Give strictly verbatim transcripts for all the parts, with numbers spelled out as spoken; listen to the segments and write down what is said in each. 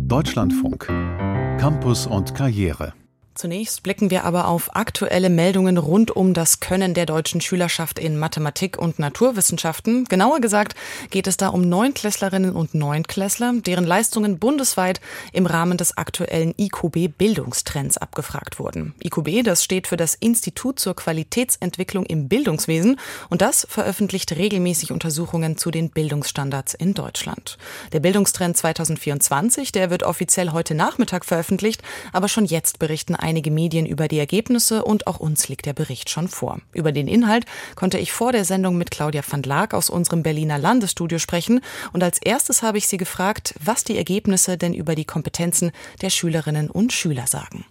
Deutschlandfunk. Campus und Karriere. Zunächst blicken wir aber auf aktuelle Meldungen rund um das Können der deutschen Schülerschaft in Mathematik und Naturwissenschaften. Genauer gesagt geht es da um Neunklässlerinnen und Neunklässler, deren Leistungen bundesweit im Rahmen des aktuellen I Q B-Bildungstrends abgefragt wurden. I Q B, das steht für das Institut zur Qualitätsentwicklung im Bildungswesen und das veröffentlicht regelmäßig Untersuchungen zu den Bildungsstandards in Deutschland. Der Bildungstrend zwanzig vierundzwanzig, der wird offiziell heute Nachmittag veröffentlicht, aber schon jetzt berichten einige Medien über die Ergebnisse und auch uns liegt der Bericht schon vor. Über den Inhalt konnte ich vor der Sendung mit Claudia van Laak aus unserem Berliner Landesstudio sprechen und als erstes habe ich sie gefragt, was die Ergebnisse denn über die Kompetenzen der Schülerinnen und Schüler sagen.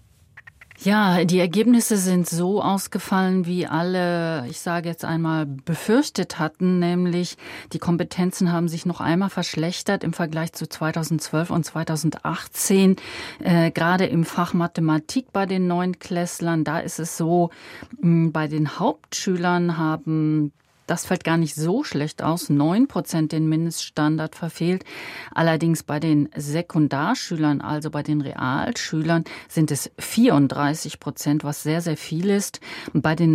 Ja, die Ergebnisse sind so ausgefallen, wie alle, ich sage jetzt einmal, befürchtet hatten, nämlich die Kompetenzen haben sich noch einmal verschlechtert im Vergleich zu zweitausendzwölf und zweitausendachtzehn. Äh, gerade im Fach Mathematik bei den Neunklässlern, da ist es so, mh, bei den Hauptschülern haben Das fällt gar nicht so schlecht aus. neun Prozent den Mindeststandard verfehlt. Allerdings bei den Sekundarschülern, also bei den Realschülern, sind es vierunddreißig Prozent, was sehr, sehr viel ist. Bei den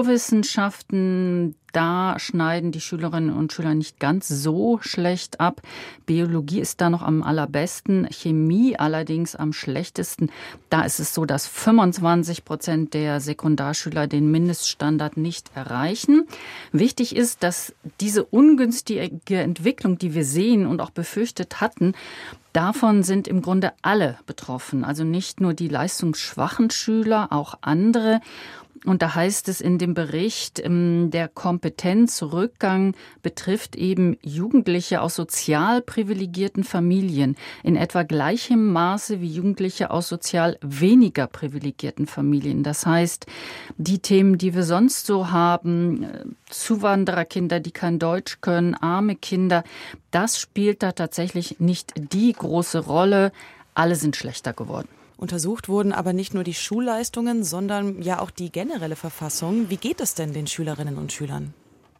Naturwissenschaften, da schneiden die Schülerinnen und Schüler nicht ganz so schlecht ab. Biologie ist da noch am allerbesten, Chemie allerdings am schlechtesten. Da ist es so, dass fünfundzwanzig Prozent der Sekundarschüler den Mindeststandard nicht erreichen. Wichtig ist, dass diese ungünstige Entwicklung, die wir sehen und auch befürchtet hatten, davon sind im Grunde alle betroffen. Also nicht nur die leistungsschwachen Schüler, auch andere. Und da heißt es in dem Bericht, der Kompetenzrückgang betrifft eben Jugendliche aus sozial privilegierten Familien in etwa gleichem Maße wie Jugendliche aus sozial weniger privilegierten Familien. Das heißt, die Themen, die wir sonst so haben, Zuwandererkinder, die kein Deutsch können, arme Kinder, das spielt da tatsächlich nicht die große Rolle. Alle sind schlechter geworden. Untersucht wurden aber nicht nur die Schulleistungen, sondern ja auch die generelle Verfassung. Wie geht es denn den Schülerinnen und Schülern?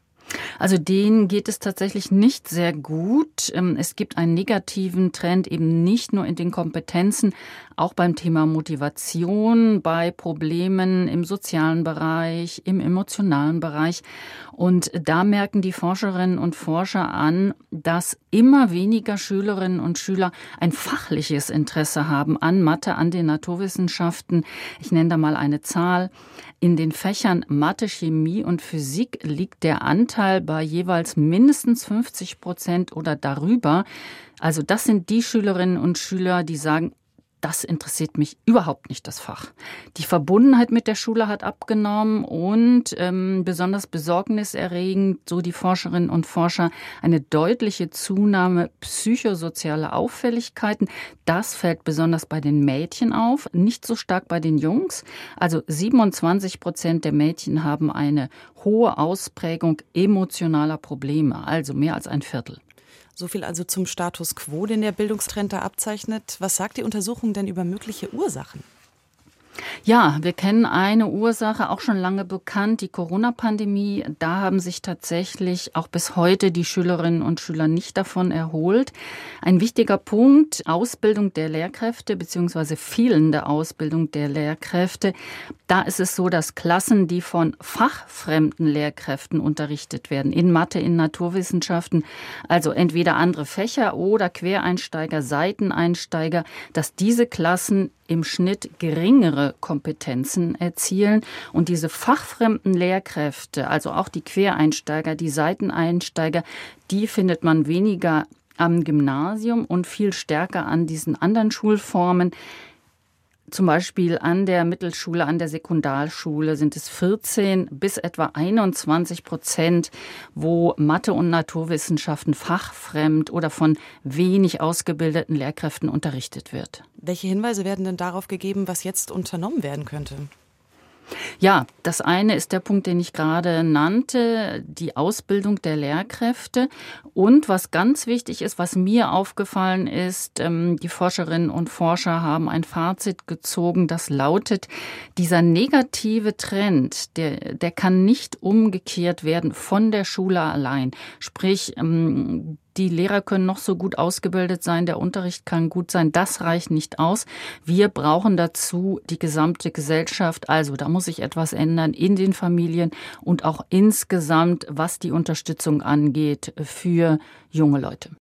Also denen geht es tatsächlich nicht sehr gut. Es gibt einen negativen Trend eben nicht nur in den Kompetenzen, auch beim Thema Motivation, bei Problemen im sozialen Bereich, im emotionalen Bereich. Und da merken die Forscherinnen und Forscher an, dass immer weniger Schülerinnen und Schüler ein fachliches Interesse haben an Mathe, an den Naturwissenschaften. Ich nenne da mal eine Zahl. In den Fächern Mathe, Chemie und Physik liegt der Anteil bei jeweils mindestens fünfzig Prozent oder darüber. Also das sind die Schülerinnen und Schüler, die sagen, das interessiert mich überhaupt nicht, das Fach. Die Verbundenheit mit der Schule hat abgenommen und ähm, besonders besorgniserregend, so die Forscherinnen und Forscher, eine deutliche Zunahme psychosozialer Auffälligkeiten. Das fällt besonders bei den Mädchen auf, nicht so stark bei den Jungs. Also siebenundzwanzig Prozent der Mädchen haben eine hohe Ausprägung emotionaler Probleme, also mehr als ein Viertel. So viel also zum Status quo, den der Bildungstrend da abzeichnet. Was sagt die Untersuchung denn über mögliche Ursachen? Ja, wir kennen eine Ursache, auch schon lange bekannt, die Corona-Pandemie. Da haben sich tatsächlich auch bis heute die Schülerinnen und Schüler nicht davon erholt. Ein wichtiger Punkt, Ausbildung der Lehrkräfte bzw. fehlende Ausbildung der Lehrkräfte. Da ist es so, dass Klassen, die von fachfremden Lehrkräften unterrichtet werden, in Mathe, in Naturwissenschaften, also entweder andere Fächer oder Quereinsteiger, Seiteneinsteiger, dass diese Klassen im Schnitt geringere Kompetenzen erzielen. Und diese fachfremden Lehrkräfte, also auch die Quereinsteiger, die Seiteneinsteiger, die findet man weniger am Gymnasium und viel stärker an diesen anderen Schulformen. Zum Beispiel an der Mittelschule, an der Sekundarschule sind es vierzehn bis etwa einundzwanzig Prozent, wo Mathe und Naturwissenschaften fachfremd oder von wenig ausgebildeten Lehrkräften unterrichtet wird. Welche Hinweise werden denn darauf gegeben, was jetzt unternommen werden könnte? Ja, das eine ist der Punkt, den ich gerade nannte, die Ausbildung der Lehrkräfte. Und was ganz wichtig ist, was mir aufgefallen ist, die Forscherinnen und Forscher haben ein Fazit gezogen, das lautet, dieser negative Trend, der, der kann nicht umgekehrt werden von der Schule allein. Sprich, Die Lehrer können noch so gut ausgebildet sein, der Unterricht kann gut sein, das reicht nicht aus. Wir brauchen dazu die gesamte Gesellschaft. Also da muss sich etwas ändern in den Familien und auch insgesamt, was die Unterstützung angeht für junge Leute.